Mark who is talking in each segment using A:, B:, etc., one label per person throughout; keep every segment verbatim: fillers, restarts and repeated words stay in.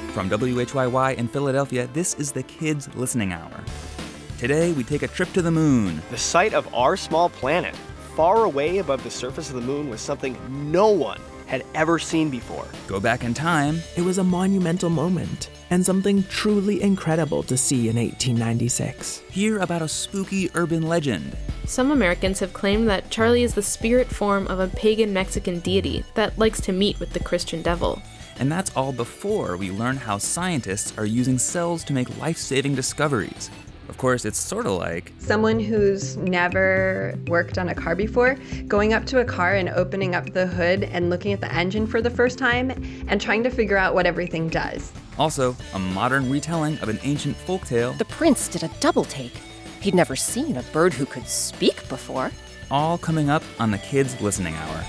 A: From W H Y Y in Philadelphia, this is the Kids Listening Hour. Today, we take a trip to the moon.
B: The sight of our small planet, far away above the surface of the moon, was something no one had ever seen before.
A: Go back in time.
C: It was a monumental moment, and something truly incredible to see in eighteen ninety-six.
A: Hear about a spooky urban legend.
D: Some Americans have claimed that Charlie is the spirit form of a pagan Mexican deity that likes to meet with the Christian devil.
A: And that's all before we learn how scientists are using cells to make life-saving discoveries. Of course, it's sort of like
E: someone who's never worked on a car before, going up to a car and opening up the hood and looking at the engine for the first time and trying to figure out what everything does.
A: Also, a modern retelling of an ancient folktale.
F: The prince did a double take. He'd never seen a bird who could speak before.
A: All coming up on the Kids Listening Hour.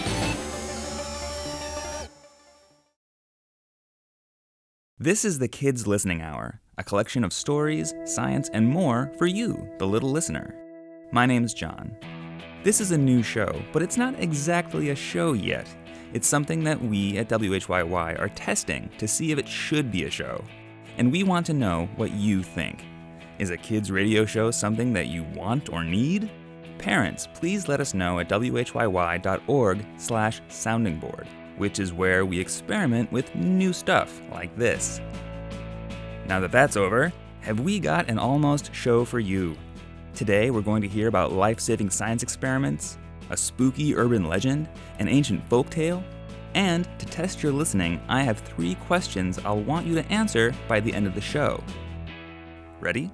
A: This is the Kids Listening Hour, a collection of stories, science, and more for you, the little listener. My name's John. This is a new show, but it's not exactly a show yet. It's something that we at W H Y Y are testing to see if it should be a show. And we want to know what you think. Is a kids radio show something that you want or need? Parents, please let us know at W H Y Y dot org slash sounding board, which is where we experiment with new stuff like this. Now that that's over, have we got an almost show for you? Today we're going to hear about life-saving science experiments, a spooky urban legend, an ancient folktale, and to test your listening, I have three questions I'll want you to answer by the end of the show. Ready?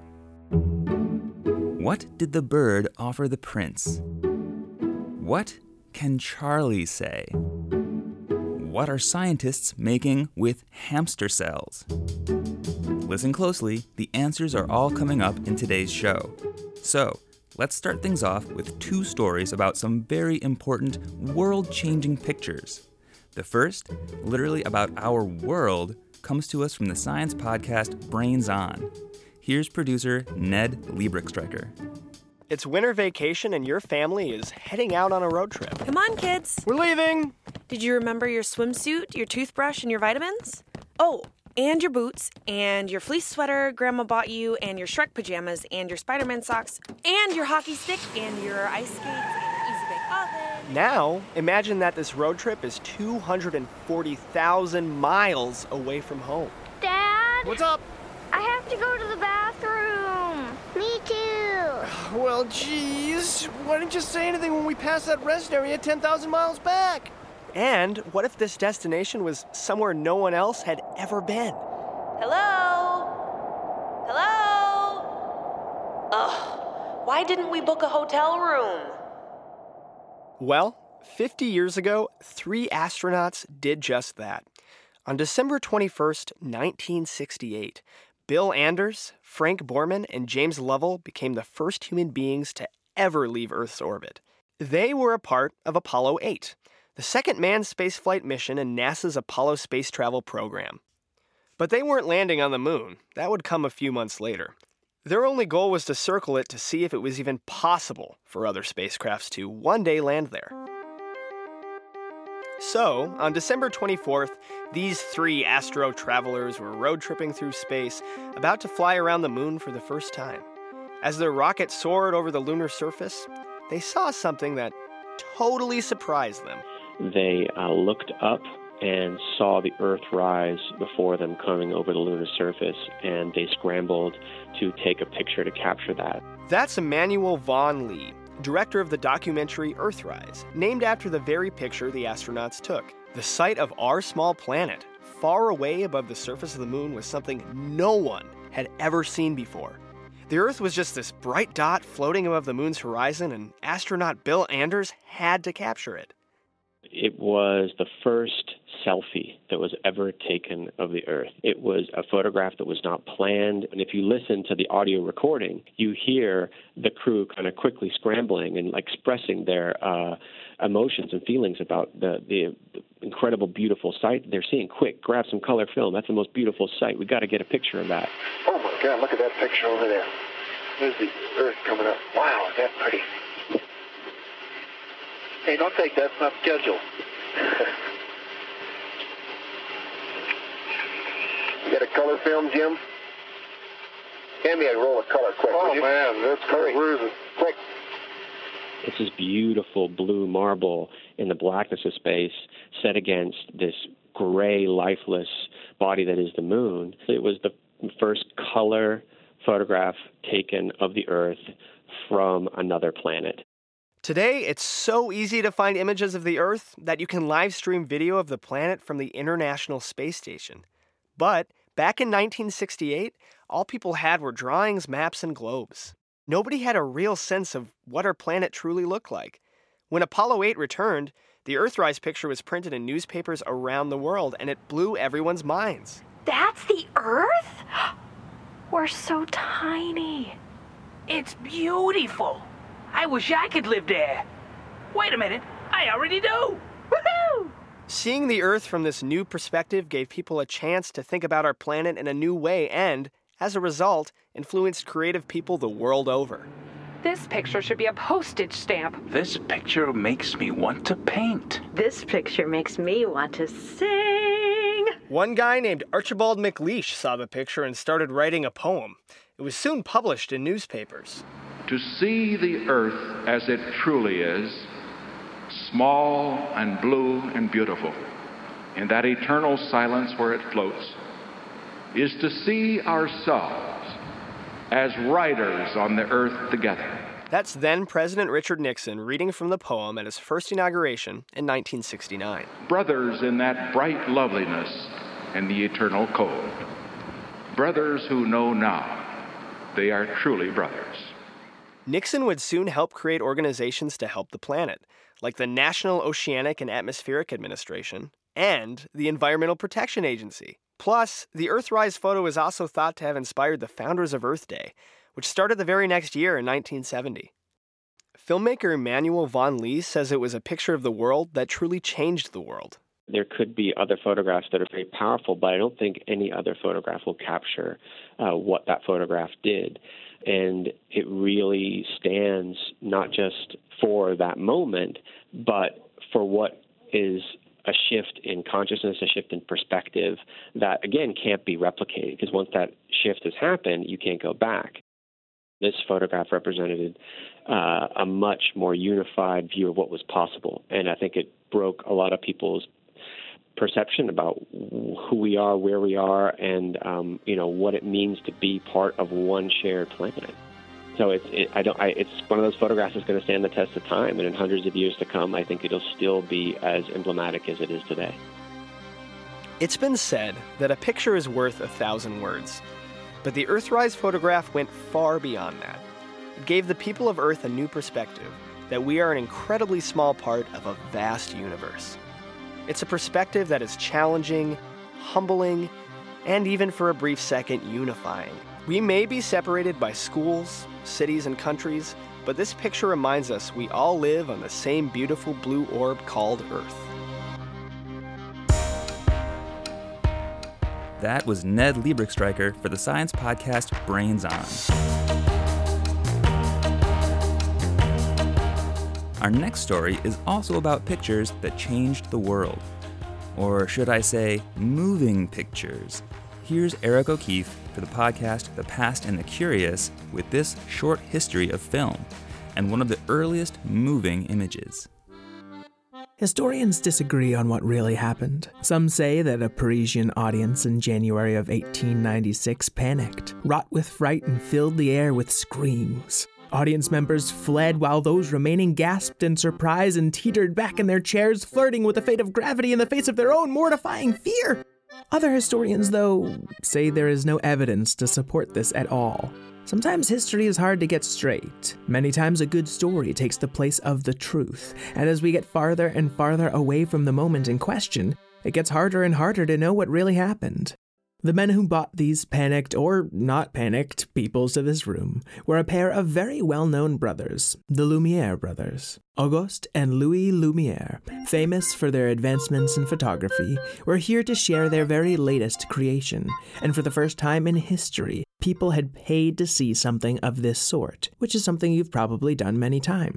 A: What did the bird offer the prince? What can Charlie say? What are scientists making with hamster cells? Listen closely, the answers are all coming up in today's show. So, let's start things off with two stories about some very important world-changing pictures. The first, literally about our world, comes to us from the science podcast Brains On. Here's producer Ned Liebrickstreicher.
B: It's winter vacation and your family is heading out on a road trip.
G: Come on, kids.
B: We're leaving.
G: Did you remember your swimsuit, your toothbrush, and your vitamins? Oh, and your boots, and your fleece sweater Grandma bought you, and your Shrek pajamas, and your Spider-Man socks, and your hockey stick, and your ice skates, and your Easy Bake Oven.
B: Now, imagine that this road trip is two hundred forty thousand miles away from home.
H: Dad?
B: What's up?
H: I have to go to the bathroom. Me too.
B: Well, geez, why didn't you say anything when we passed that rest area ten thousand miles back? And what if this destination was somewhere no one else had ever been?
G: Hello? Hello? Ugh, why didn't we book a hotel room?
B: Well, fifty years ago, three astronauts did just that. On December twenty-first, nineteen sixty-eight, Bill Anders, Frank Borman, and James Lovell became the first human beings to ever leave Earth's orbit. They were a part of Apollo eight, the second manned spaceflight mission in NASA's Apollo space travel program. But they weren't landing on the moon. That would come a few months later. Their only goal was to circle it to see if it was even possible for other spacecrafts to one day land there. So, on December twenty-fourth, these three astro travelers were road tripping through space, about to fly around the moon for the first time. As their rocket soared over the lunar surface, they saw something that totally surprised them.
I: They uh, looked up and saw the Earth rise before them coming over the lunar surface, and they scrambled to take a picture to capture that.
B: That's Emmanuel Vaughn Lee, director of the documentary Earthrise, named after the very picture the astronauts took. The sight of our small planet, far away above the surface of the moon, was something no one had ever seen before. The Earth was just this bright dot floating above the moon's horizon, and astronaut Bill Anders had to capture it.
I: It was the first selfie that was ever taken of the Earth. It was a photograph that was not planned. And if you listen to the audio recording, you hear the crew kind of quickly scrambling and like expressing their uh, emotions and feelings about the, the, the incredible, beautiful sight they're seeing. Quick, grab some color film. That's the most beautiful sight. We got to get a picture of that.
J: Oh my God, look at that picture over there. There's the Earth coming up. Wow, is that pretty? Hey, don't take that. It's not scheduled. Get a color film, Jim? Hand me a roll of color, quick. Oh, man, that's hurry. Where is it? Quick.
I: It's this beautiful blue marble in the blackness of space set against this gray, lifeless body that is the moon. It was the first color photograph taken of the Earth from another planet.
B: Today, it's so easy to find images of the Earth that you can live stream video of the planet from the International Space Station. But back in nineteen sixty-eight, all people had were drawings, maps, and globes. Nobody had a real sense of what our planet truly looked like. When Apollo eight returned, the Earthrise picture was printed in newspapers around the world, and it blew everyone's minds.
K: That's the Earth? We're so tiny.
L: It's beautiful. I wish I could live there. Wait a minute, I already do. Woohoo!
B: Seeing the Earth from this new perspective gave people a chance to think about our planet in a new way and, as a result, influenced creative people the world over.
M: This picture should be a postage stamp.
L: This picture makes me want to paint.
N: This picture makes me want to sing.
B: One guy named Archibald MacLeish saw the picture and started writing a poem. It was soon published in newspapers.
O: To see the earth as it truly is, small and blue and beautiful, in that eternal silence where it floats, is to see ourselves as riders on the earth together.
B: That's then President Richard Nixon reading from the poem at his first inauguration in nineteen sixty-nine.
O: Brothers in that bright loveliness and the eternal cold. Brothers who know now they are truly brothers.
B: Nixon would soon help create organizations to help the planet, like the National Oceanic and Atmospheric Administration and the Environmental Protection Agency. Plus, the Earthrise photo is also thought to have inspired the founders of Earth Day, which started the very next year in nineteen seventy. Filmmaker Emanuel von Lees says it was a picture of the world that truly changed the world.
I: There could be other photographs that are very powerful, but I don't think any other photograph will capture uh, what that photograph did. And it really stands not just for that moment, but for what is a shift in consciousness, a shift in perspective that, again, can't be replicated, because once that shift has happened, you can't go back. This photograph represented uh, a much more unified view of what was possible, and I think it broke a lot of people's perception about who we are, where we are, and um, you know what it means to be part of one shared planet. So it's it, I don't I, it's one of those photographs that's going to stand the test of time, and in hundreds of years to come, I think it'll still be as emblematic as it is today.
B: It's been said that a picture is worth a thousand words, but the Earthrise photograph went far beyond that. It gave the people of Earth a new perspective that we are an incredibly small part of a vast universe. It's a perspective that is challenging, humbling, and even for a brief second, unifying. We may be separated by schools, cities, and countries, but this picture reminds us we all live on the same beautiful blue orb called Earth.
A: That was Ned Liebrichstreicher for the science podcast Brains On. Our next story is also about pictures that changed the world. Or should I say, moving pictures. Here's Eric O'Keefe for the podcast The Past and the Curious with this short history of film and one of the earliest moving images.
C: Historians disagree on what really happened. Some say that a Parisian audience in January of eighteen ninety-six panicked, wrought with fright, and filled the air with screams. Audience members fled while those remaining gasped in surprise and teetered back in their chairs, flirting with the fate of gravity in the face of their own mortifying fear. Other historians, though, say there is no evidence to support this at all. Sometimes history is hard to get straight. Many times a good story takes the place of the truth, and as we get farther and farther away from the moment in question, it gets harder and harder to know what really happened. The men who bought these panicked, or not panicked, peoples to this room were a pair of very well-known brothers, the Lumiere brothers. Auguste and Louis Lumiere, famous for their advancements in photography, were here to share their very latest creation, and for the first time in history, people had paid to see something of this sort, which is something you've probably done many times.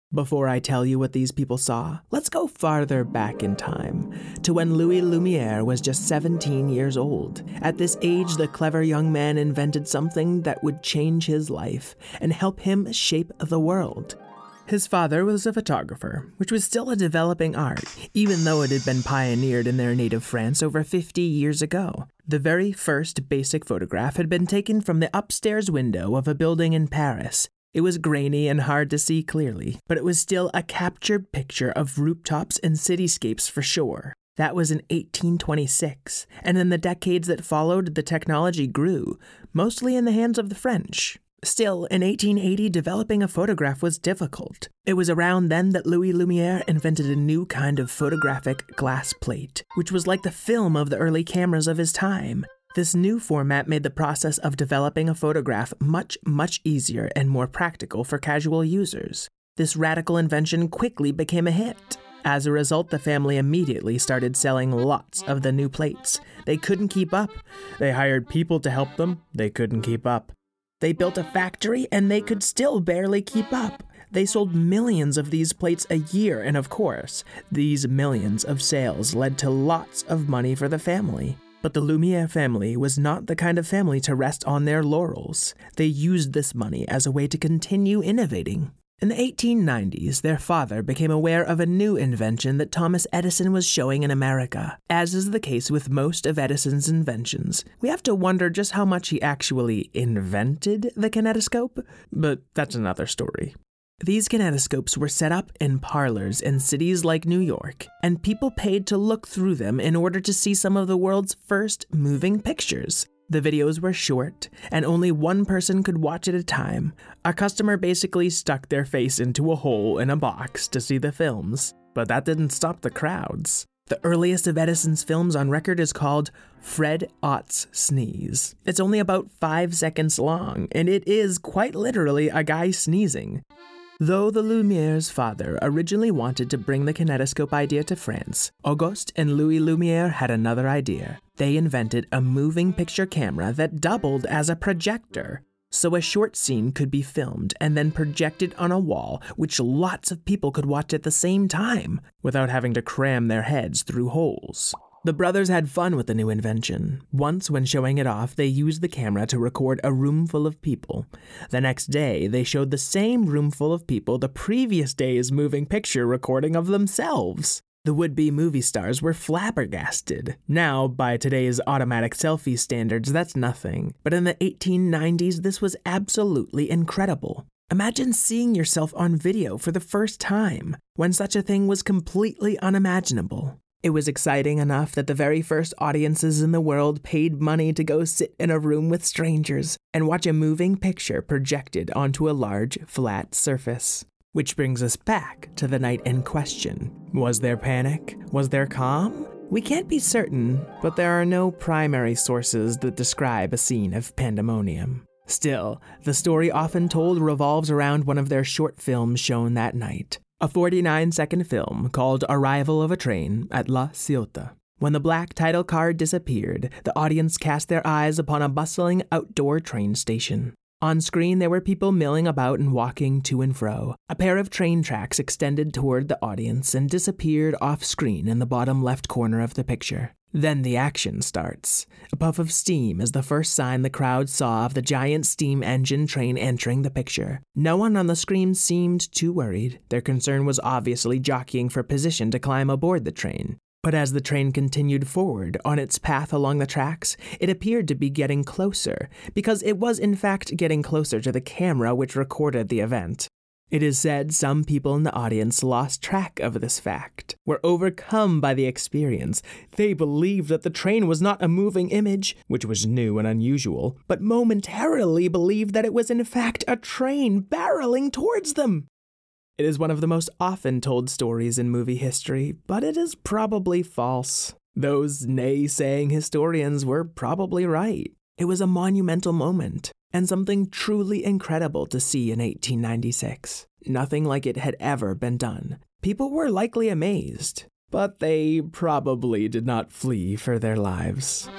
C: Before I tell you what these people saw, let's go farther back in time, to when Louis Lumière was just seventeen years old. At this age, the clever young man invented something that would change his life and help him shape the world. His father was a photographer, which was still a developing art, even though it had been pioneered in their native France over fifty years ago. The very first basic photograph had been taken from the upstairs window of a building in Paris. It was grainy and hard to see clearly, but it was still a captured picture of rooftops and cityscapes for sure. That was in eighteen twenty-six, and in the decades that followed, the technology grew, mostly in the hands of the French. Still, in eighteen eighty, developing a photograph was difficult. It was around then that Louis Lumière invented a new kind of photographic glass plate, which was like the film of the early cameras of his time. This new format made the process of developing a photograph much, much easier and more practical for casual users. This radical invention quickly became a hit. As a result, the family immediately started selling lots of the new plates. They couldn't keep up. They hired people to help them. They couldn't keep up. They built a factory, and they could still barely keep up. They sold millions of these plates a year, and of course, these millions of sales led to lots of money for the family. But the Lumière family was not the kind of family to rest on their laurels. They used this money as a way to continue innovating. In the eighteen nineties, their father became aware of a new invention that Thomas Edison was showing in America. As is the case with most of Edison's inventions, we have to wonder just how much he actually invented the kinetoscope, but that's another story. These kinetoscopes were set up in parlors in cities like New York, and people paid to look through them in order to see some of the world's first moving pictures. The videos were short, and only one person could watch at a time. A customer basically stuck their face into a hole in a box to see the films, but that didn't stop the crowds. The earliest of Edison's films on record is called Fred Ott's Sneeze. It's only about five seconds long, and it is quite literally a guy sneezing. Though the Lumière's father originally wanted to bring the kinetoscope idea to France, Auguste and Louis Lumière had another idea. They invented a moving picture camera that doubled as a projector. So a short scene could be filmed and then projected on a wall, which lots of people could watch at the same time, without having to cram their heads through holes. The brothers had fun with the new invention. Once, when showing it off, they used the camera to record a room full of people. The next day, they showed the same room full of people the previous day's moving picture recording of themselves. The would-be movie stars were flabbergasted. Now, by today's automatic selfie standards, that's nothing. But in the eighteen nineties, this was absolutely incredible. Imagine seeing yourself on video for the first time, when such a thing was completely unimaginable. It was exciting enough that the very first audiences in the world paid money to go sit in a room with strangers and watch a moving picture projected onto a large, flat surface. Which brings us back to the night in question. Was there panic? Was there calm? We can't be certain, but there are no primary sources that describe a scene of pandemonium. Still, the story often told revolves around one of their short films shown that night. A forty-nine second film called Arrival of a Train at La Ciotat. When the black title card disappeared, the audience cast their eyes upon a bustling outdoor train station. On screen, there were people milling about and walking to and fro. A pair of train tracks extended toward the audience and disappeared off screen in the bottom left corner of the picture. Then the action starts. A puff of steam is the first sign the crowd saw of the giant steam engine train entering the picture. No one on the screen seemed too worried. Their concern was obviously jockeying for position to climb aboard the train. But as the train continued forward on its path along the tracks, it appeared to be getting closer, because it was in fact getting closer to the camera which recorded the event. It is said some people in the audience lost track of this fact, were overcome by the experience. They believed that the train was not a moving image, which was new and unusual, but momentarily believed that it was in fact a train barreling towards them. It is one of the most often told stories in movie history, but it is probably false. Those naysaying historians were probably right. It was a monumental moment, and something truly incredible to see in eighteen ninety-six. Nothing like it had ever been done. People were likely amazed, but they probably did not flee for their lives.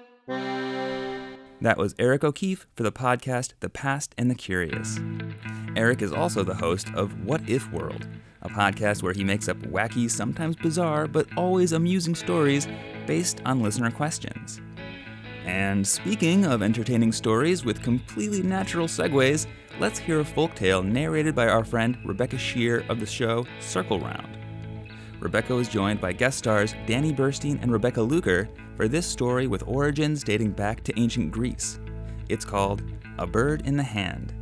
A: That was Eric O'Keefe for the podcast The Past and the Curious. Eric is also the host of What If World, a podcast where he makes up wacky, sometimes bizarre, but always amusing stories based on listener questions. And speaking of entertaining stories with completely natural segues, let's hear a folktale narrated by our friend Rebecca Shear of the show Circle Round. Rebecca was joined by guest stars Danny Burstein and Rebecca Luker for this story with origins dating back to ancient Greece. It's called A Bird in the Hand.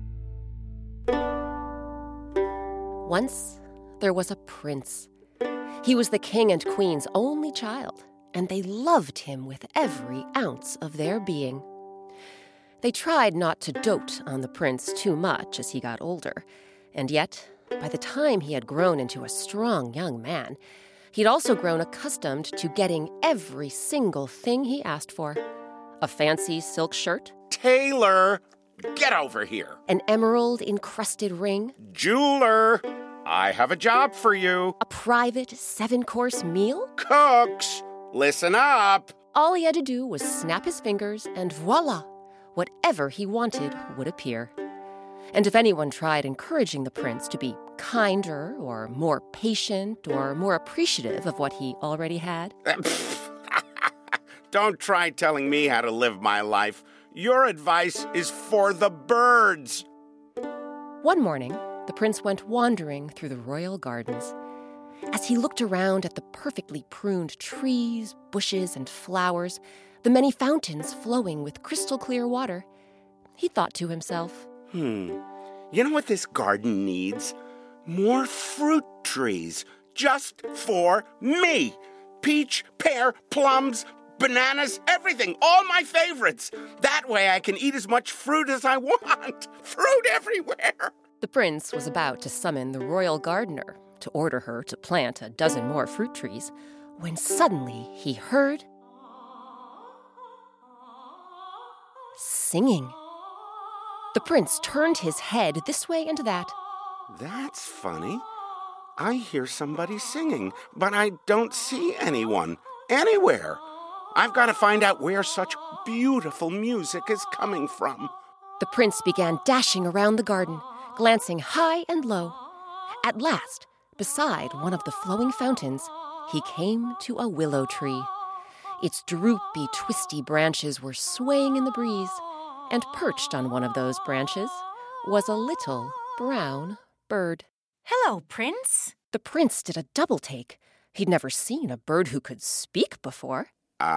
F: Once, there was a prince. He was the king and queen's only child, and they loved him with every ounce of their being. They tried not to dote on the prince too much as he got older, and yet, by the time he had grown into a strong young man, he'd also grown accustomed to getting every single thing he asked for. A fancy silk shirt.
P: Taylor, get over here.
F: An emerald-encrusted ring.
P: Jeweler, I have a job for you.
F: A private seven-course meal.
P: Cooks, listen up.
F: All he had to do was snap his fingers, and voila, whatever he wanted would appear. And if anyone tried encouraging the prince to be kinder or more patient or more appreciative of what he already had...
P: Don't try telling me how to live my life. Your advice is for the birds.
F: One morning, the prince went wandering through the royal gardens. As he looked around at the perfectly pruned trees, bushes, and flowers, the many fountains flowing with crystal-clear water, he thought to himself,
P: Hmm, you know what this garden needs? More fruit trees, just for me. Peach, pear, plums, bananas, everything, all my favorites. That way I can eat as much fruit as I want. Fruit everywhere.
F: The prince was about to summon the royal gardener to order her to plant a dozen more fruit trees, when suddenly he heard singing. The prince turned his head this way and that.
P: That's funny. I hear somebody singing, but I don't see anyone anywhere. I've got to find out where such beautiful music is coming from.
F: The prince began dashing around the garden, glancing high and low. At last, beside one of the flowing fountains, he came to a willow tree. Its droopy, twisty branches were swaying in the breeze, and perched on one of those branches was a little brown bird.
Q: Hello, Prince.
F: The prince did a double take. He'd never seen a bird who could speak before.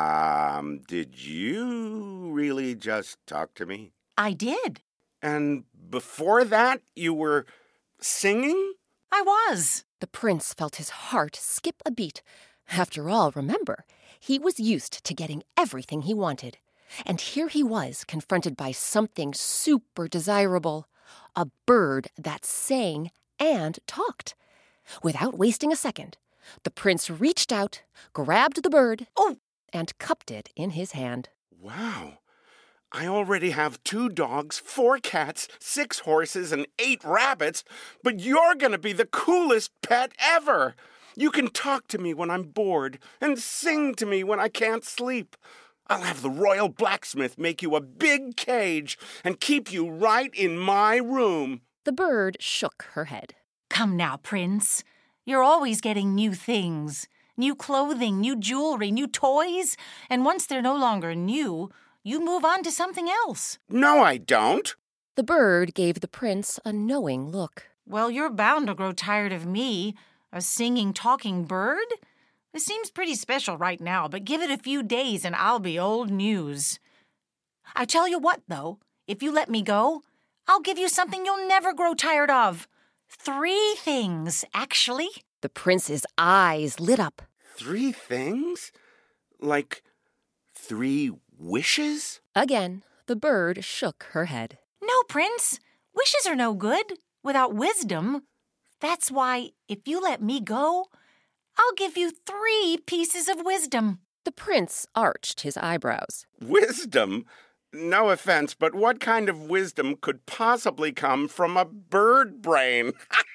P: Um, did you really just talk to me?
Q: I did.
P: And before that, you were singing?
Q: I was.
F: The prince felt his heart skip a beat. After all, remember, he was used to getting everything he wanted. And here he was, confronted by something super desirable, a bird that sang and talked. Without wasting a second, the prince reached out, grabbed the bird,
Q: oh,
F: and cupped it in his hand.
P: Wow. I already have two dogs, four cats, six horses, and eight rabbits, but you're going to be the coolest pet ever. You can talk to me when I'm bored and sing to me when I can't sleep. I'll have the royal blacksmith make you a big cage and keep you right in my room.
F: The bird shook her head.
Q: Come now, Prince. You're always getting new things. New clothing, new jewelry, new toys. And once they're no longer new, you move on to something else.
P: No, I don't.
F: The bird gave the prince a knowing look.
Q: Well, you're bound to grow tired of me, a singing, talking bird. It seems pretty special right now, but give it a few days and I'll be old news. I tell you what, though, if you let me go, I'll give you something you'll never grow tired of. Three things, actually.
F: The prince's eyes lit up.
P: Three things? Like three wishes?
F: Again, the bird shook her head.
Q: No, Prince. Wishes are no good without wisdom. That's why, if you let me go, I'll give you three pieces of wisdom.
F: The prince arched his eyebrows.
P: Wisdom? No offense, but what kind of wisdom could possibly come from a bird brain?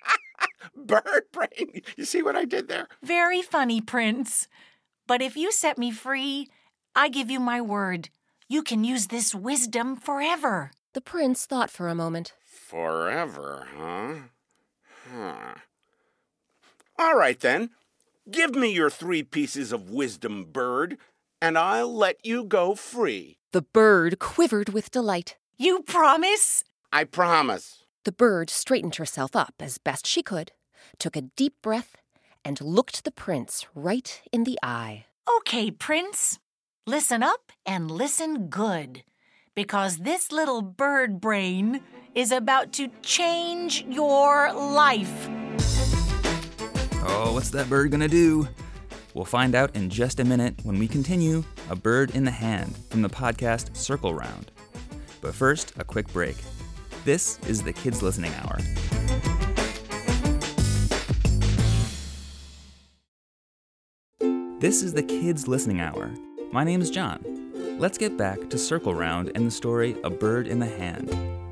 P: Bird brain. You see what I did there?
Q: Very funny, Prince. But if you set me free, I give you my word. You can use this wisdom forever.
F: The prince thought for a moment.
P: Forever, huh? Huh. All right, then. Give me your three pieces of wisdom, bird, and I'll let you go free.
F: The bird quivered with delight.
Q: You promise?
P: I promise.
F: The bird straightened herself up as best she could, took a deep breath, and looked the prince right in the eye.
Q: Okay, Prince. Listen up and listen good, because this little bird brain is about to change your life.
A: Oh, what's that bird gonna do? We'll find out in just a minute when we continue A Bird in the Hand from the podcast Circle Round. But first, a quick break. This is the Kids Listening Hour. This is the Kids Listening Hour. My name is John. Let's get back to Circle Round and the story A Bird in the Hand.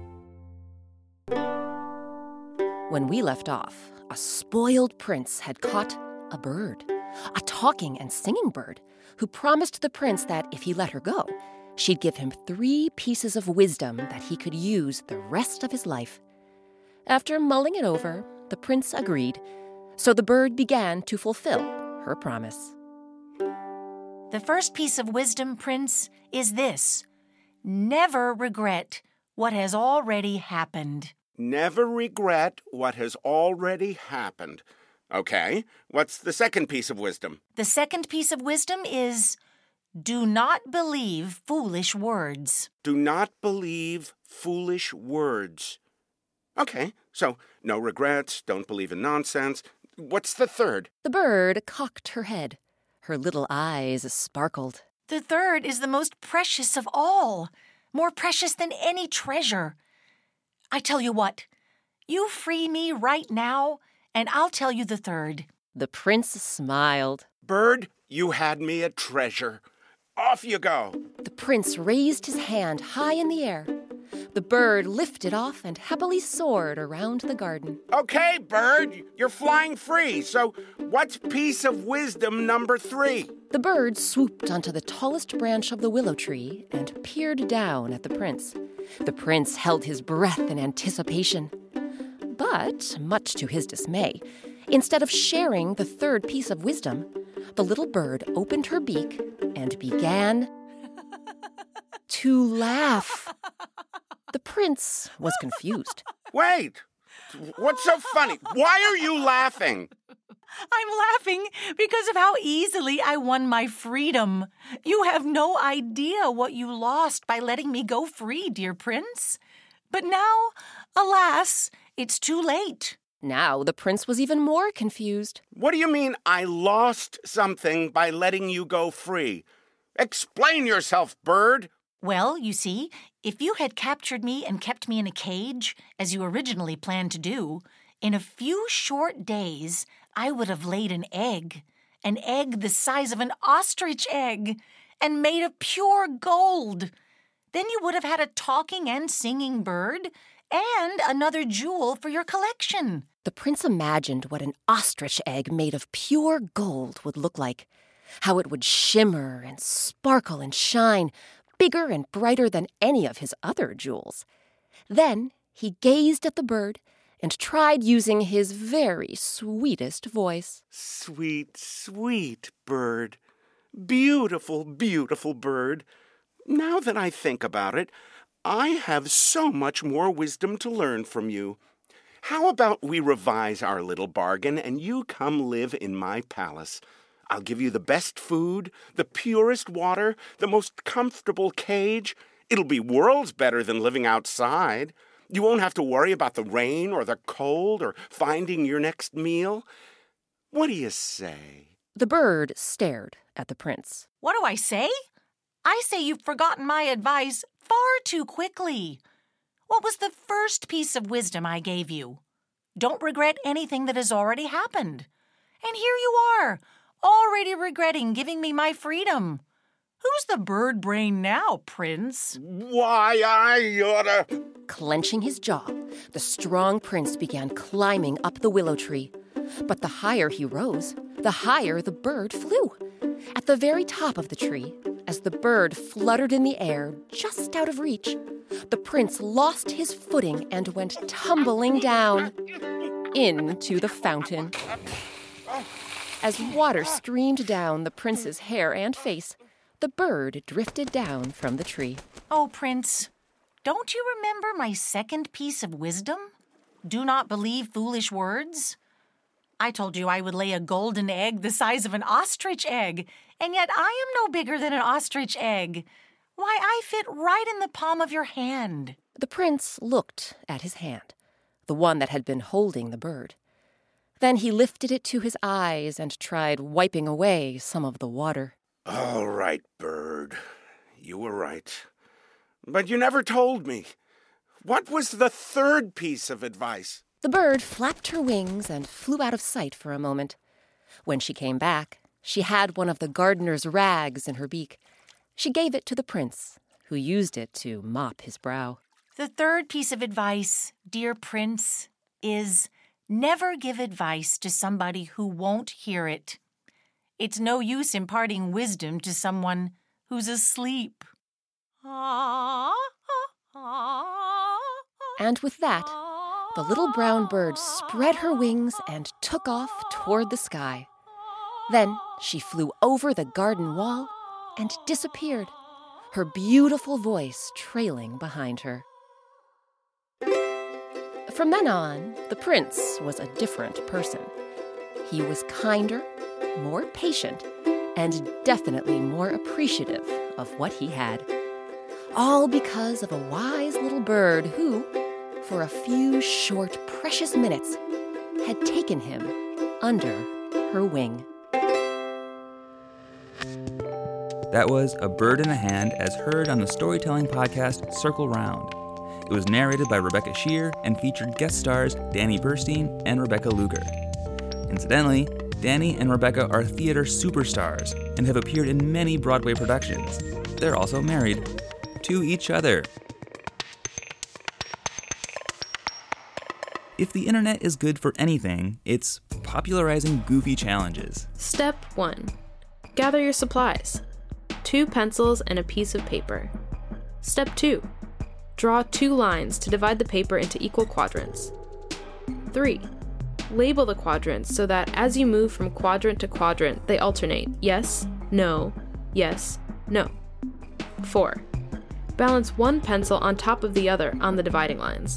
F: When we left off, a spoiled prince had caught a bird, a talking and singing bird, who promised the prince that if he let her go, she'd give him three pieces of wisdom that he could use the rest of his life. After mulling it over, the prince agreed, so the bird began to fulfill her promise.
Q: The first piece of wisdom, Prince, is this. Never regret what has already happened.
P: Never regret what has already happened. Okay, what's the second piece of wisdom?
Q: The second piece of wisdom is do not believe foolish words.
P: Do not believe foolish words. Okay, so no regrets, don't believe in nonsense. What's the third?
F: The bird cocked her head. Her little eyes sparkled.
Q: The third is the most precious of all, more precious than any treasure. I tell you what, you free me right now, and I'll tell you the third.
F: The prince smiled.
P: Bird, you had me at treasure. Off you go.
F: The prince raised his hand high in the air. The bird lifted off and happily soared around the garden.
P: Okay, bird, you're flying free. So what's piece of wisdom number three?
F: The bird swooped onto the tallest branch of the willow tree and peered down at the prince. The prince held his breath in anticipation. But, much to his dismay, instead of sharing the third piece of wisdom, the little bird opened her beak and began to laugh. The prince was confused.
P: Wait! What's so funny? Why are you laughing?
Q: I'm laughing because of how easily I won my freedom. You have no idea what you lost by letting me go free, dear prince. But now, alas, it's too late.
F: Now the prince was even more confused.
P: What do you mean I lost something by letting you go free? Explain yourself, bird.
Q: Well, you see, if you had captured me and kept me in a cage, as you originally planned to do, in a few short days, I would have laid an egg, an egg the size of an ostrich egg, and made of pure gold. Then you would have had a talking and singing bird and another jewel for your collection.
F: The prince imagined what an ostrich egg made of pure gold would look like, how it would shimmer and sparkle and shine, bigger and brighter than any of his other jewels. Then he gazed at the bird and tried using his very sweetest voice.
P: Sweet, sweet bird. Beautiful, beautiful bird. Now that I think about it, I have so much more wisdom to learn from you. How about we revise our little bargain and you come live in my palace? I'll give you the best food, the purest water, the most comfortable cage. It'll be worlds better than living outside. You won't have to worry about the rain or the cold or finding your next meal. What do you say?
F: The bird stared at the prince.
Q: What do I say? I say you've forgotten my advice far too quickly. What was the first piece of wisdom I gave you? Don't regret anything that has already happened. And here you are, already regretting giving me my freedom. Who's the bird brain now, Prince?
P: Why, I oughta...
F: Clenching his jaw, the strong prince began climbing up the willow tree. But the higher he rose, the higher the bird flew. At the very top of the tree, as the bird fluttered in the air just out of reach, the prince lost his footing and went tumbling down into the fountain. As water streamed down the prince's hair and face, the bird drifted down from the tree.
Q: Oh, Prince, don't you remember my second piece of wisdom? Do not believe foolish words. I told you I would lay a golden egg the size of an ostrich egg, and yet I am no bigger than an ostrich egg. Why, I fit right in the palm of your hand.
F: The prince looked at his hand, the one that had been holding the bird. Then he lifted it to his eyes and tried wiping away some of the water.
P: All right, bird. You were right. But you never told me. What was the third piece of advice?
F: The bird flapped her wings and flew out of sight for a moment. When she came back, she had one of the gardener's rags in her beak. She gave it to the prince, who used it to mop his brow.
Q: The third piece of advice, dear Prince, is never give advice to somebody who won't hear it. It's no use imparting wisdom to someone who's asleep.
F: And with that, the little brown bird spread her wings and took off toward the sky. Then she flew over the garden wall and disappeared, her beautiful voice trailing behind her. From then on, the prince was a different person. He was kinder, more patient, and definitely more appreciative of what he had. All because of a wise little bird who, for a few short, precious minutes, had taken him under her wing.
A: That was A Bird in the Hand, as heard on the storytelling podcast Circle Round. It was narrated by Rebecca Shear and featured guest stars Danny Burstein and Rebecca Luger. Incidentally, Danny and Rebecca are theater superstars and have appeared in many Broadway productions. They're also married to each other. If the internet is good for anything, it's popularizing goofy challenges.
D: Step one. Gather your supplies. Two pencils and a piece of paper. Step two. Draw two lines to divide the paper into equal quadrants. Three. Label the quadrants so that as you move from quadrant to quadrant, they alternate yes, no, yes, no. Four. Balance one pencil on top of the other on the dividing lines.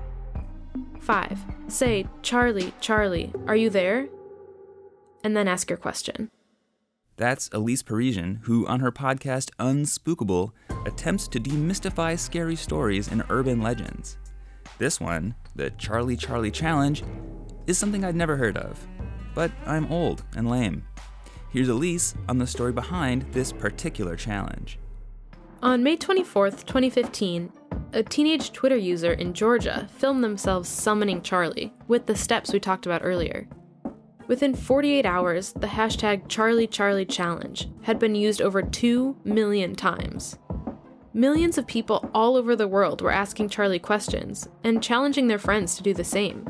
D: Five. Say, Charlie, Charlie, are you there? And then ask your question.
A: That's Elise Parisian, who on her podcast Unspookable attempts to demystify scary stories and urban legends. This one, the Charlie Charlie Challenge, is something I'd never heard of. But I'm old and lame. Here's Elise on the story behind this particular challenge.
D: On May twenty-fourth, twenty fifteen, a teenage Twitter user in Georgia filmed themselves summoning Charlie with the steps we talked about earlier. Within forty-eight hours, the hashtag Charlie Charlie Challenge had been used over two million times. Millions of people all over the world were asking Charlie questions and challenging their friends to do the same.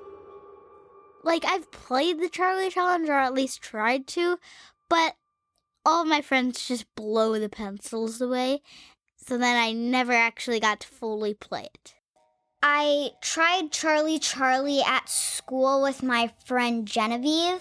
H: Like, I've played the Charlie Challenge, or at least tried to, but all of my friends just blow the pencils away, so then I never actually got to fully play it.
R: I tried Charlie Charlie at school with my friend Genevieve,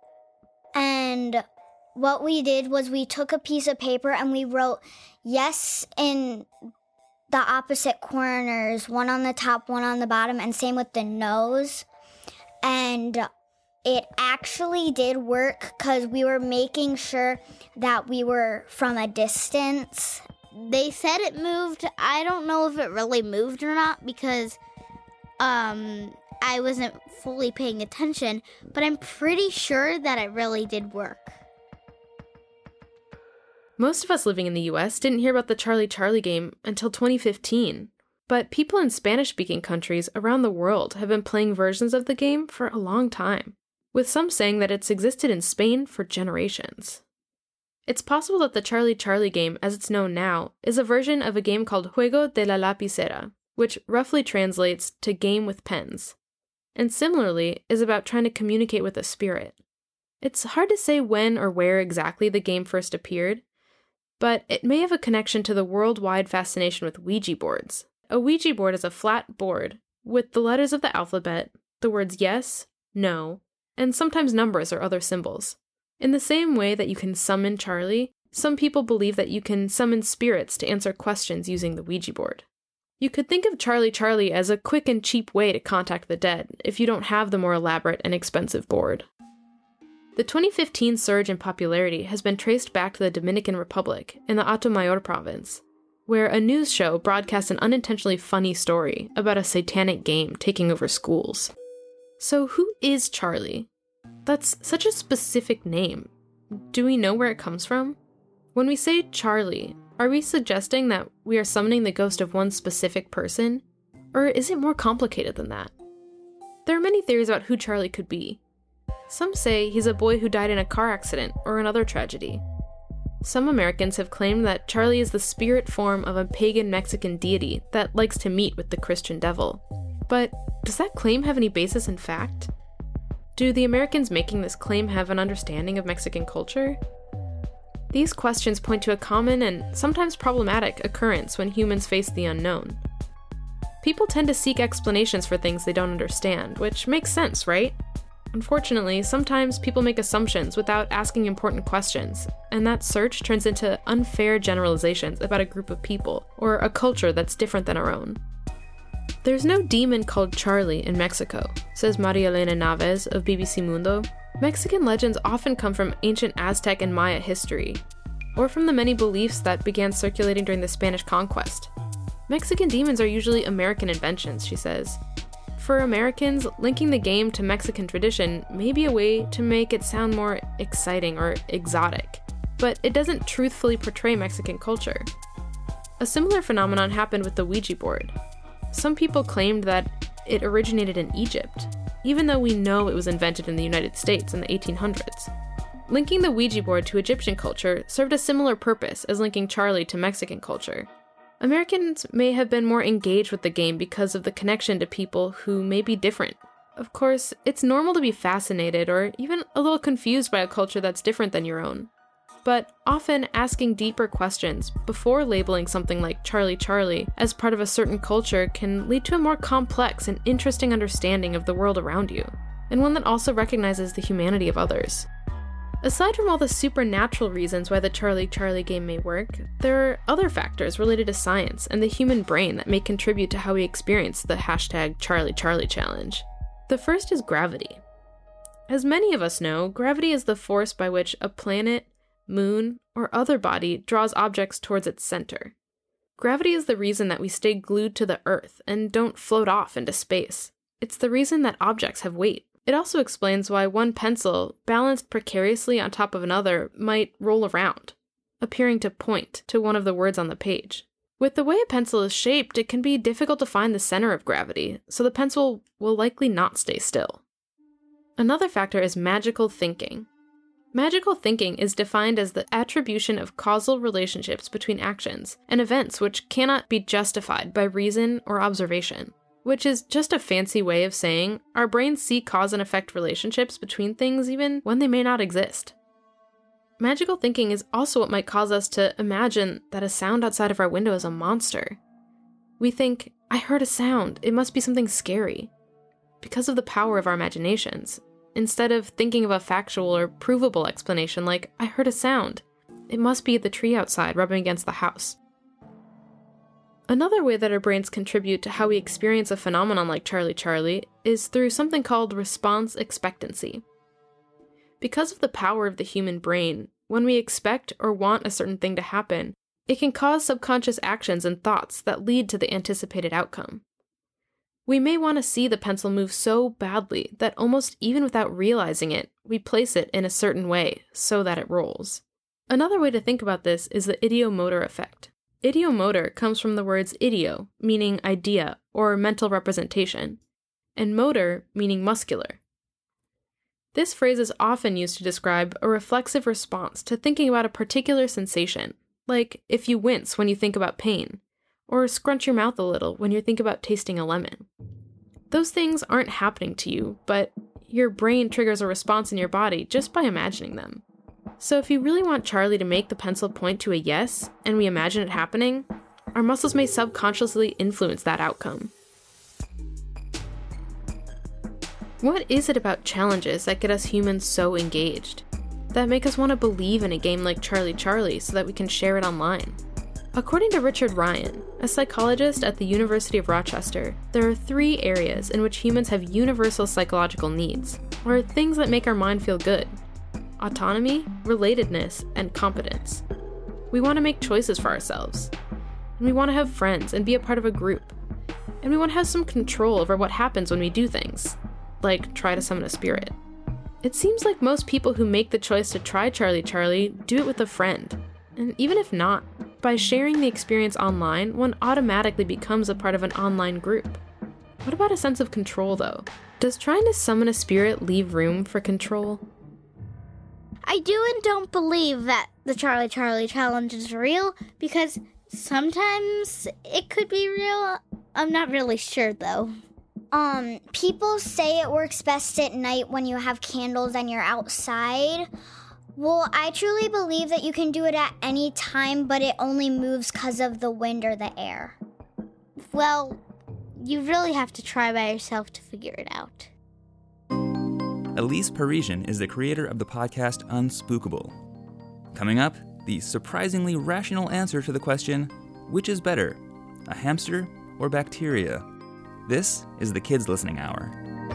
R: and what we did was we took a piece of paper and we wrote yes in the opposite corners, one on the top, one on the bottom, and same with the no's. And it actually did work because we were making sure that we were from a distance.
H: They said it moved. I don't know if it really moved or not because um, I wasn't fully paying attention, but I'm pretty sure that it really did work.
D: Most of us living in the U S didn't hear about the Charlie Charlie game until twenty fifteen, but people in Spanish-speaking countries around the world have been playing versions of the game for a long time, with some saying that it's existed in Spain for generations. It's possible that the Charlie Charlie game, as it's known now, is a version of a game called Juego de la Lapicera, which roughly translates to game with pens, and similarly is about trying to communicate with a spirit. It's hard to say when or where exactly the game first appeared. but it may have a connection to the worldwide fascination with Ouija boards. A Ouija board is a flat board with the letters of the alphabet, the words yes, no, and sometimes numbers or other symbols. In the same way that you can summon Charlie, some people believe that you can summon spirits to answer questions using the Ouija board. You could think of Charlie Charlie as a quick and cheap way to contact the dead if you don't have the more elaborate and expensive board. The twenty fifteen surge in popularity has been traced back to the Dominican Republic in the Atomayor province, where a news show broadcast an unintentionally funny story about a satanic game taking over schools. So who is Charlie? That's such a specific name. Do we know where it comes from? When we say Charlie, are we suggesting that we are summoning the ghost of one specific person? Or is it more complicated than that? There are many theories about who Charlie could be. Some say he's a boy who died in a car accident or another tragedy. Some Americans have claimed that Charlie is the spirit form of a pagan Mexican deity that likes to meet with the Christian devil. But does that claim have any basis in fact? Do the Americans making this claim have an understanding of Mexican culture? These questions point to a common and sometimes problematic occurrence when humans face the unknown. People tend to seek explanations for things they don't understand, which makes sense, right? Unfortunately, sometimes people make assumptions without asking important questions, and that search turns into unfair generalizations about a group of people or a culture that's different than our own. There's no demon called Charlie in Mexico, says Maria Elena Naves of B B C Mundo. Mexican legends often come from ancient Aztec and Maya history, or from the many beliefs that began circulating during the Spanish conquest. Mexican demons are usually American inventions, she says. For Americans, linking the game to Mexican tradition may be a way to make it sound more exciting or exotic, but it doesn't truthfully portray Mexican culture. A similar phenomenon happened with the Ouija board. Some people claimed that it originated in Egypt, even though we know it was invented in the United States in the eighteen hundreds. Linking the Ouija board to Egyptian culture served a similar purpose as linking Charlie to Mexican culture. Americans may have been more engaged with the game because of the connection to people who may be different. Of course, it's normal to be fascinated or even a little confused by a culture that's different than your own. But often asking deeper questions before labeling something like Charlie Charlie as part of a certain culture can lead to a more complex and interesting understanding of the world around you, and one that also recognizes the humanity of others. Aside from all the supernatural reasons why the Charlie Charlie game may work, there are other factors related to science and the human brain that may contribute to how we experience the hashtag Charlie Charlie challenge. The first is gravity. As many of us know, gravity is the force by which a planet, moon, or other body draws objects towards its center. Gravity is the reason that we stay glued to the Earth and don't float off into space. It's the reason that objects have weight. It also explains why one pencil, balanced precariously on top of another, might roll around, appearing to point to one of the words on the page. With the way a pencil is shaped, it can be difficult to find the center of gravity, so the pencil will likely not stay still. Another factor is magical thinking. Magical thinking is defined as the attribution of causal relationships between actions and events which cannot be justified by reason or observation, which is just a fancy way of saying our brains see cause and effect relationships between things even when they may not exist. Magical thinking is also what might cause us to imagine that a sound outside of our window is a monster. We think, I heard a sound, it must be something scary, because of the power of our imaginations, instead of thinking of a factual or provable explanation like, I heard a sound, it must be the tree outside rubbing against the house. Another way that our brains contribute to how we experience a phenomenon like Charlie Charlie is through something called response expectancy. Because of the power of the human brain, when we expect or want a certain thing to happen, it can cause subconscious actions and thoughts that lead to the anticipated outcome. We may want to see the pencil move so badly that almost even without realizing it, we place it in a certain way so that it rolls. Another way to think about this is the ideomotor effect. Ideomotor comes from the words ideo, meaning idea or mental representation, and motor, meaning muscular. This phrase is often used to describe a reflexive response to thinking about a particular sensation, like if you wince when you think about pain, or scrunch your mouth a little when you think about tasting a lemon. Those things aren't happening to you, but your brain triggers a response in your body just by imagining them. So if you really want Charlie to make the pencil point to a yes, and we imagine it happening, our muscles may subconsciously influence that outcome. What is it about challenges that get us humans so engaged? That make us want to believe in a game like Charlie Charlie so that we can share it online? According to Richard Ryan, a psychologist at the University of Rochester, there are three areas in which humans have universal psychological needs, or things that make our mind feel good: autonomy, relatedness, and competence. We want to make choices for ourselves, and we want to have friends and be a part of a group, and we want to have some control over what happens when we do things, like try to summon a spirit. It seems like most people who make the choice to try Charlie Charlie do it with a friend, and even if not, by sharing the experience online, one automatically becomes a part of an online group. What about a sense of control, though? Does trying to summon a spirit leave room for control?
H: I do and don't believe that the Charlie Charlie challenge is real, because sometimes it could be real. I'm not really sure, though.
R: Um, people say it works best at night when you have candles and you're outside. Well, I truly believe that you can do it at any time, but it only moves because of the wind or the air.
H: Well, you really have to try by yourself to figure it out.
A: Elise Parisian is the creator of the podcast Unspookable. Coming up, the surprisingly rational answer to the question, which is better, a hamster or bacteria? This is the Kids Listening Hour.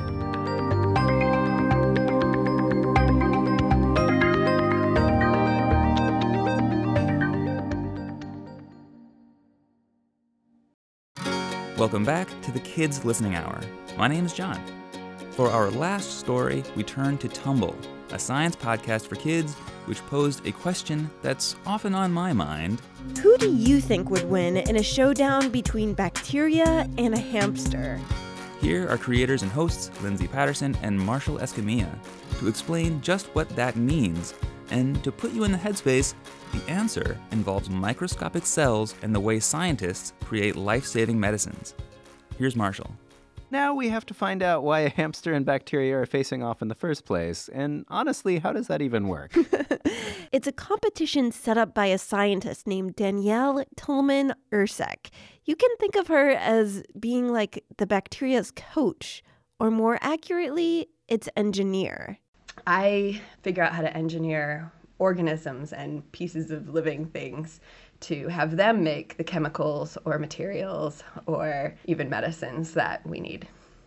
A: Welcome back to the Kids Listening Hour. My name's John. For our last story, we turn to Tumble, a science podcast for kids which posed a question that's often on my mind.
S: Who do you think would win in a showdown between bacteria and a hamster?
A: Here are creators and hosts Lindsay Patterson and Marshall Escamilla to explain just what that means, and to put you in the headspace, the answer involves microscopic cells and the way scientists create life-saving medicines. Here's Marshall.
T: Now we have to find out why a hamster and bacteria are facing off in the first place. And honestly, how does that even work?
S: It's a competition set up by a scientist named Danielle Tillman Ursek. You can think of her as being like the bacteria's coach, or more accurately, its engineer.
E: I figure out how to engineer organisms and pieces of living things to have them make the chemicals or materials or even medicines that we need.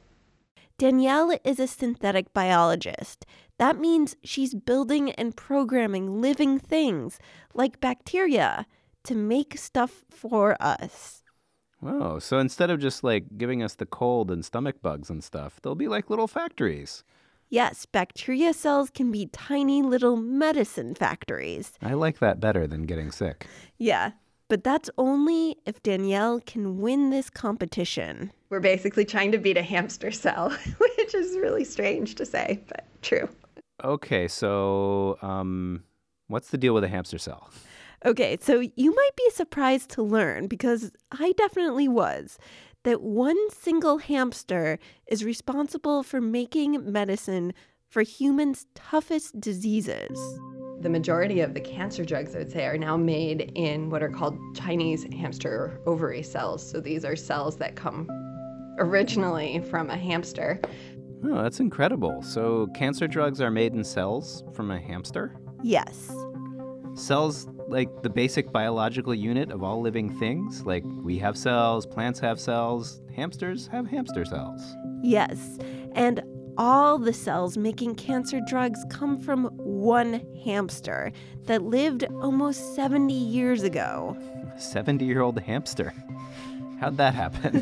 S: Danielle is a synthetic biologist. That means she's building and programming living things, like bacteria, to make stuff for us.
T: Whoa, so instead of just like giving us the cold and stomach bugs and stuff, they'll be like little factories.
S: Yes, bacteria cells can be tiny little medicine factories.
T: I like that better than getting sick.
S: Yeah, but that's only if Danielle can win this competition.
E: We're basically trying to beat a hamster cell, which is really strange to say, but true.
T: Okay, so um, what's the deal with a hamster cell?
S: Okay, so you might be surprised to learn, because I definitely was, that one single hamster is responsible for making medicine for humans' toughest diseases.
E: The majority of the cancer drugs, I would say, are now made in what are called Chinese hamster ovary cells. So these are cells that come originally from a hamster.
T: Oh, that's incredible. So cancer drugs are made in cells from a hamster?
S: Yes.
T: Cells like the basic biological unit of all living things? Like we have cells, plants have cells, hamsters have hamster cells.
S: Yes, and all the cells making cancer drugs come from one hamster that lived almost seventy years ago.
T: A seventy-year-old hamster. How'd that happen?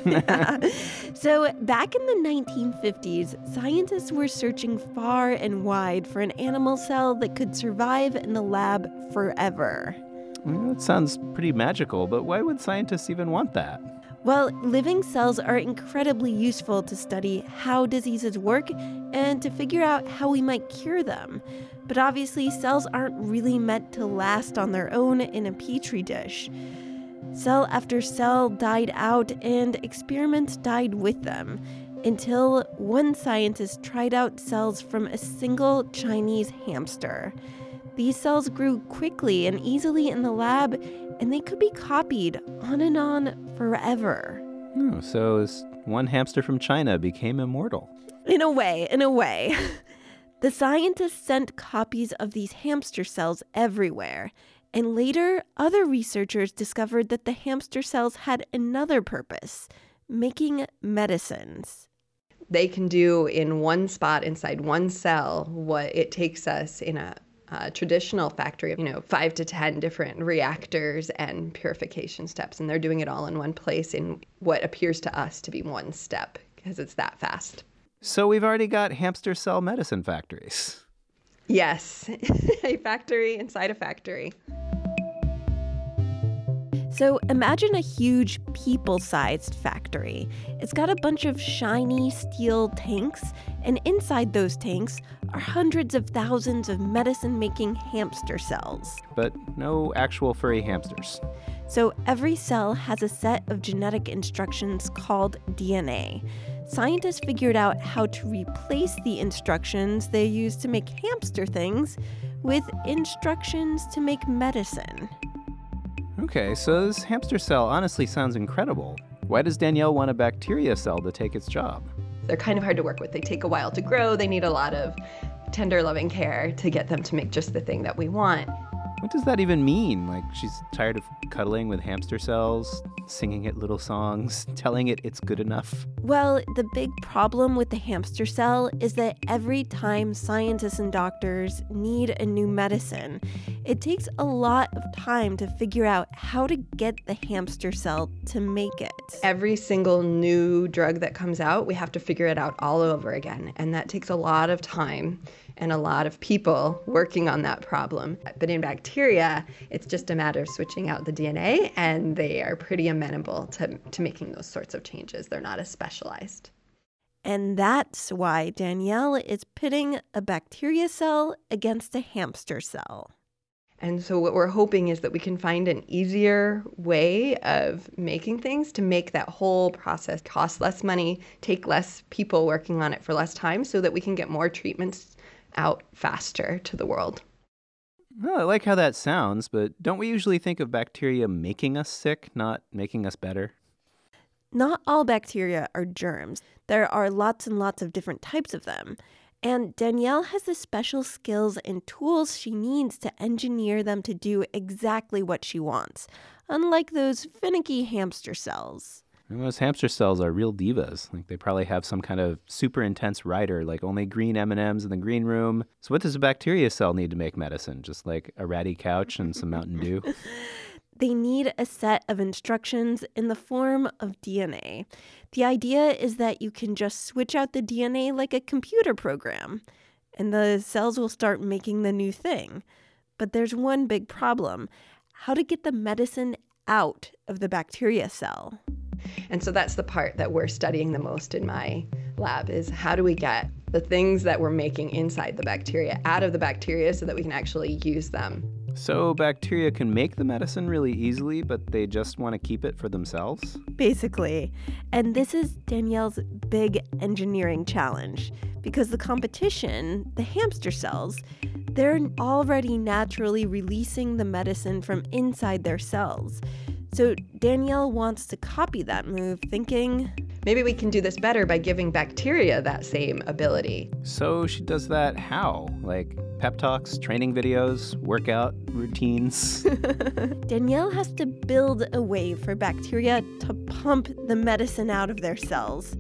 S: So back in the nineteen fifties, scientists were searching far and wide for an animal cell that could survive in the lab forever.
T: Well, that sounds pretty magical, but why would scientists even want that?
S: Well, living cells are incredibly useful to study how diseases work and to figure out how we might cure them. But obviously, cells aren't really meant to last on their own in a petri dish. Cell after cell died out and experiments died with them, until one scientist tried out cells from a single Chinese hamster. These cells grew quickly and easily in the lab, and they could be copied on and on forever.
T: Oh, so this one hamster from China became immortal.
S: In a way, in a way. The scientists sent copies of these hamster cells everywhere, and later, other researchers discovered that the hamster cells had another purpose, making medicines.
E: They can do in one spot inside one cell what it takes us in a, a traditional factory, you know, five to ten different reactors and purification steps. And they're doing it all in one place in what appears to us to be one step because it's that fast.
T: So we've already got hamster cell medicine factories.
E: Yes, a factory inside a factory.
S: So imagine a huge people-sized factory. It's got a bunch of shiny steel tanks, and inside those tanks are hundreds of thousands of medicine-making hamster cells.
T: But no actual furry hamsters.
S: So every cell has a set of genetic instructions called D N A. Scientists figured out how to replace the instructions they use to make hamster things with instructions to make medicine.
T: Okay, so this hamster cell honestly sounds incredible. Why does Danielle want a bacteria cell to take its job?
E: They're kind of hard to work with. They take a while to grow. They need a lot of tender, loving care to get them to make just the thing that we want.
T: What does that even mean? Like, she's tired of cuddling with hamster cells, singing it little songs, telling it it's good enough?
S: Well, the big problem with the hamster cell is that every time scientists and doctors need a new medicine, it takes a lot of time to figure out how to get the hamster cell to make it.
E: Every single new drug that comes out, we have to figure it out all over again. And that takes a lot of time and a lot of people working on that problem. But in bacteria, it's just a matter of switching out the D N A, and they are pretty amenable to, to making those sorts of changes. They're not as specialized.
S: And that's why Danielle is pitting a bacteria cell against a hamster cell.
E: And so what we're hoping is that we can find an easier way of making things to make that whole process cost less money, take less people working on it for less time, so that we can get more treatments out faster to the world.
T: Well, I like how that sounds, but don't we usually think of bacteria making us sick, not making us better?
S: Not all bacteria are germs. There are lots and lots of different types of them. And Danielle has the special skills and tools she needs to engineer them to do exactly what she wants, unlike those finicky hamster cells.
T: And those hamster cells are real divas. Like, they probably have some kind of super intense rider, like only green M and M's in the green room. So what does a bacteria cell need to make medicine? Just like a ratty couch and some Mountain Dew?
S: They need a set of instructions in the form of D N A. The idea is that you can just switch out the D N A like a computer program, and the cells will start making the new thing. But there's one big problem: how to get the medicine out of the bacteria cell.
E: And so that's the part that we're studying the most in my lab, is how do we get the things that we're making inside the bacteria out of the bacteria so that we can actually use them.
T: So bacteria can make the medicine really easily, but they just want to keep it for themselves?
S: Basically. And this is Danielle's big engineering challenge, because the competition, the hamster cells, they're already naturally releasing the medicine from inside their cells. So Danielle wants to copy that move, thinking,
E: maybe we can do this better by giving bacteria that same ability.
T: So she does that how? Like pep talks, training videos, workout routines?
S: Danielle has to build a way for bacteria to pump the medicine out of their cells.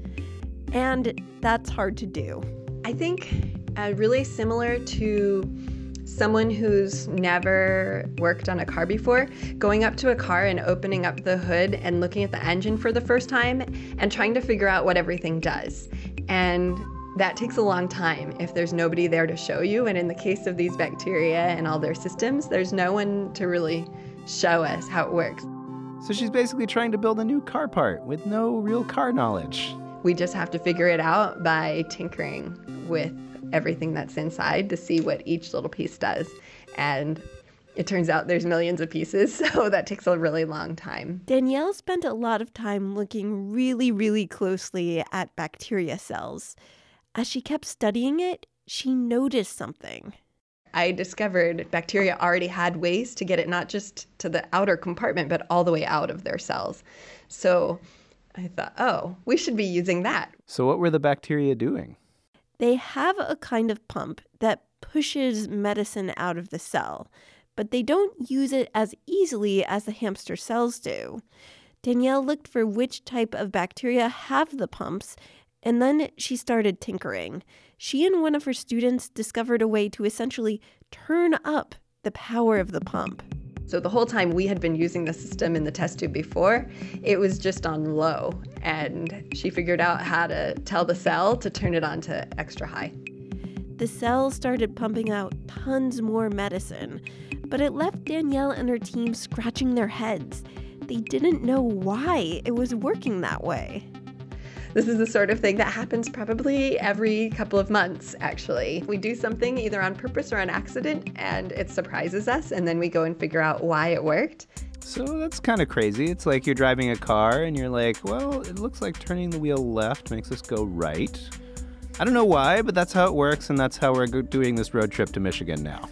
S: And that's hard to do.
E: I think uh, really similar to someone who's never worked on a car before, going up to a car and opening up the hood and looking at the engine for the first time and trying to figure out what everything does. And that takes a long time if there's nobody there to show you. And in the case of these bacteria and all their systems, there's no one to really show us how it works.
T: So she's basically trying to build a new car part with no real car knowledge.
E: We just have to figure it out by tinkering with everything that's inside to see what each little piece does. And it turns out there's millions of pieces, so that takes a really long time.
S: Danielle spent a lot of time looking really, really closely at bacteria cells. As she kept studying it, she noticed something.
E: I discovered bacteria already had ways to get it not just to the outer compartment, but all the way out of their cells. So I thought, oh, we should be using that.
T: So what were the bacteria doing?
S: They have a kind of pump that pushes medicine out of the cell, but they don't use it as easily as the hamster cells do. Danielle looked for which type of bacteria have the pumps, and then she started tinkering. She and one of her students discovered a way to essentially turn up the power of the pump.
E: So the whole time we had been using the system in the test tube before, it was just on low, and she figured out how to tell the cell to turn it on to extra high.
S: The cell started pumping out tons more medicine, but it left Danielle and her team scratching their heads. They didn't know why it was working that way.
E: This is the sort of thing that happens probably every couple of months, actually. We do something either on purpose or on accident, and it surprises us, and then we go and figure out why it worked.
T: So that's kind of crazy. It's like you're driving a car, and you're like, well, it looks like turning the wheel left makes us go right. I don't know why, but that's how it works, and that's how we're doing this road trip to Michigan now.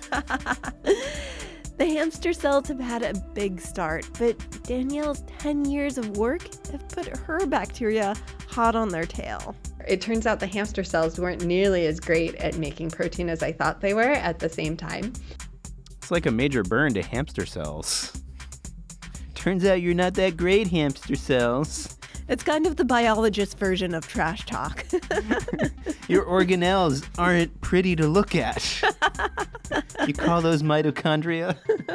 S: The hamster cells have had a big start, but Danielle's ten years of work have put her bacteria hot on their tail.
E: It turns out the hamster cells weren't nearly as great at making protein as I thought they were at the same time.
T: It's like a major burn to hamster cells. Turns out you're not that great, hamster cells.
S: It's kind of the biologist version of trash talk.
T: Your organelles aren't pretty to look at. You call those mitochondria?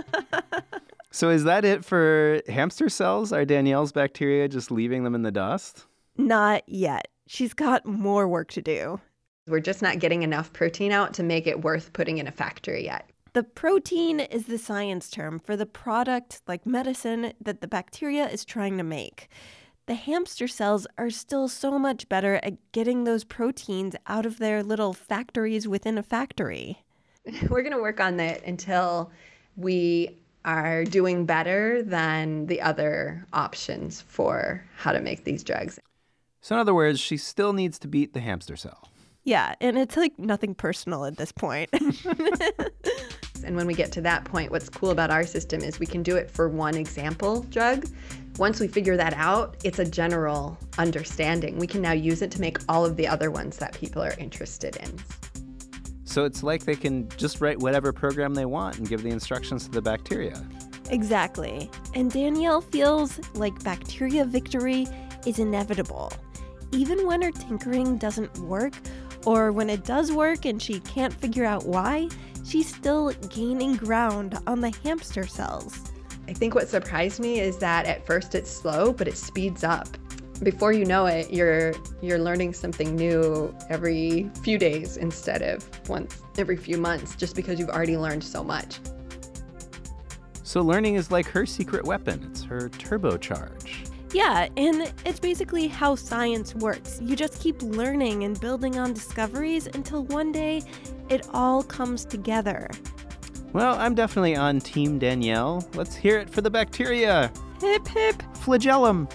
T: So is that it for hamster cells? Are Danielle's bacteria just leaving them in the dust?
S: Not yet. She's got more work to do.
E: We're just not getting enough protein out to make it worth putting in a factory yet.
S: The protein is the science term for the product, like medicine, that the bacteria is trying to make. The hamster cells are still so much better at getting those proteins out of their little factories within a factory.
E: We're going to work on that until we are doing better than the other options for how to make these drugs.
T: So in other words, she still needs to beat the hamster cell.
S: Yeah, and it's like nothing personal at this point.
E: And when we get to that point, what's cool about our system is we can do it for one example drug. Once we figure that out, it's a general understanding. We can now use it to make all of the other ones that people are interested in.
T: So it's like they can just write whatever program they want and give the instructions to the bacteria.
S: Exactly. And Danielle feels like bacteria victory is inevitable. Even when her tinkering doesn't work, or when it does work and she can't figure out why, she's still gaining ground on the hamster cells.
E: I think what surprised me is that at first it's slow, but it speeds up. Before you know it, you're you're learning something new every few days instead of once every few months, just because you've already learned so much.
T: So learning is like her secret weapon. It's her turbocharge.
S: Yeah, and it's basically how science works. You just keep learning and building on discoveries until one day it all comes together.
T: Well, I'm definitely on Team Danielle. Let's hear it for the bacteria.
S: Hip, hip.
T: Flagellum.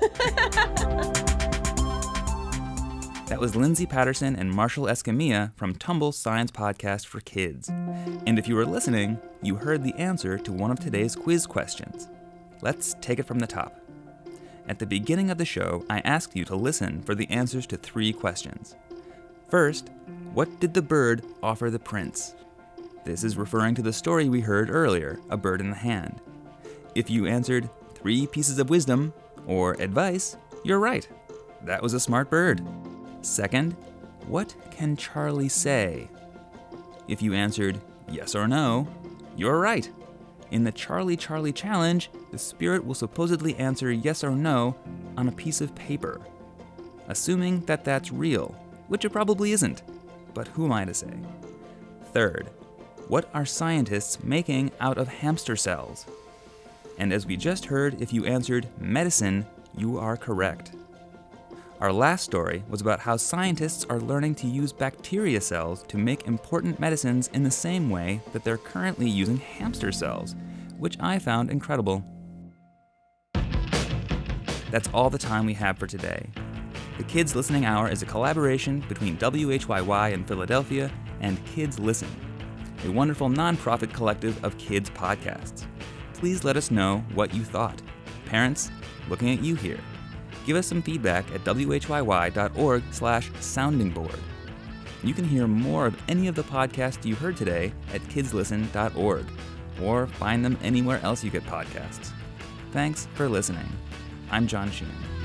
A: That was Lindsay Patterson and Marshall Escamilla from Tumble's Science Podcast for Kids. And if you were listening, you heard the answer to one of today's quiz questions. Let's take it from the top. At the beginning of the show, I asked you to listen for the answers to three questions. First, what did the bird offer the prince? This is referring to the story we heard earlier, A Bird in the Hand. If you answered three pieces of wisdom or advice, you're right. That was a smart bird. Second, what can Charlie say? If you answered yes or no, you're right. In the Charlie Charlie Challenge, the spirit will supposedly answer yes or no on a piece of paper. Assuming that that's real, which it probably isn't, but who am I to say? Third, what are scientists making out of hamster cells? And as we just heard, if you answered medicine, you are correct. Our last story was about how scientists are learning to use bacteria cells to make important medicines in the same way that they're currently using hamster cells, which I found incredible. That's all the time we have for today. The Kids Listening Hour is a collaboration between W H Y Y in Philadelphia and Kids Listen. a wonderful nonprofit collective of kids podcasts. Please let us know what you thought. Parents, looking at you here. Give us some feedback at whyy.org slash sounding board. You can hear more of any of the podcasts you heard today at kids listen dot org, or find them anywhere else you get podcasts. Thanks for listening. I'm John Sheehan.